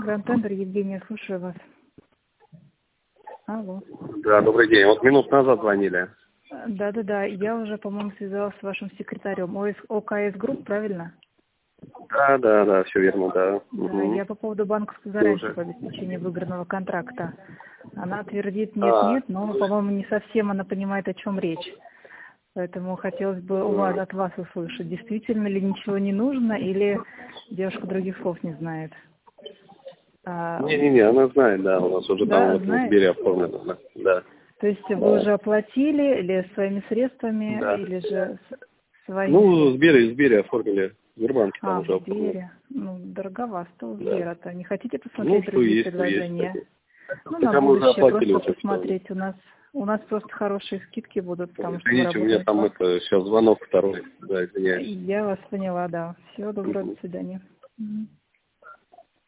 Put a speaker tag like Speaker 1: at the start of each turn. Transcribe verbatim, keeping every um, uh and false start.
Speaker 1: Гранд Тендер, Евгения, слушаю вас. Алло.
Speaker 2: Да, добрый день. Вот минут назад звонили.
Speaker 1: Да-да-да, я уже, по-моему, связалась с вашим секретарем. ОКС Групп, правильно?
Speaker 2: Да, да, да, все верно, да.
Speaker 1: Да,
Speaker 2: Угу.
Speaker 1: я по поводу банковской гарантии по обеспечению выигранного контракта. Она твердит нет-нет,
Speaker 2: А.
Speaker 1: но, по-моему, не совсем она понимает, о чем речь. Поэтому хотелось бы у вас, от вас услышать, действительно ли ничего не нужно, или девушка других слов не знает.
Speaker 2: Не-не-не, она знает, да, у нас уже
Speaker 1: Да,
Speaker 2: там вот в Сбере оформлено, да.
Speaker 1: То есть вы уже оплатили или своими средствами,
Speaker 2: Да.
Speaker 1: или же своими
Speaker 2: Ну,
Speaker 1: средствами?
Speaker 2: в Сбере, в Сбере оформили, в Сбербанке там
Speaker 1: А,
Speaker 2: уже
Speaker 1: в
Speaker 2: оформили.
Speaker 1: Сбере. Ну, дороговато у
Speaker 2: Да.
Speaker 1: Сбера-то. Не хотите
Speaker 2: Ну,
Speaker 1: посмотреть
Speaker 2: что
Speaker 1: другие
Speaker 2: есть, что
Speaker 1: предложения?
Speaker 2: есть.
Speaker 1: Ну,
Speaker 2: Так,
Speaker 1: на
Speaker 2: а мы уже
Speaker 1: будущее
Speaker 2: оплатили
Speaker 1: просто
Speaker 2: уже
Speaker 1: посмотреть. У нас у нас просто хорошие скидки будут, потому что вы
Speaker 2: Извините, у меня
Speaker 1: работаете.
Speaker 2: там это, сейчас звонок второй, да, извиняюсь.
Speaker 1: Я вас поняла, да. Всего доброго,
Speaker 2: Мгм.
Speaker 1: до свидания. Мгм.